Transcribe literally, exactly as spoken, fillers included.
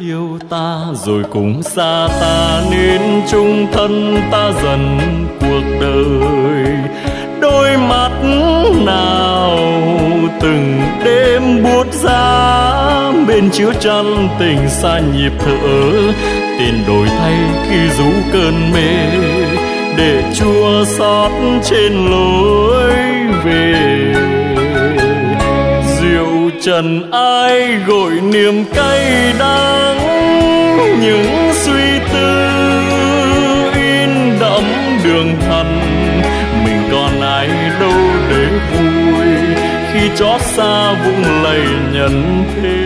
Yêu ta rồi cũng xa ta, nên chung thân ta dần cuộc đời. Đôi mắt nào từng đêm buốt giá, bên chiếu chăn tình xa nhịp thở. Tiền đổi thay khi rú cơn mê, để chua xót trên lối về. Rượu trần ai gội niềm cay đắng, những suy tư in đẫm đường hằn. Mình còn ai đâu để vui, khi chót xa vũng lầy nhân thế.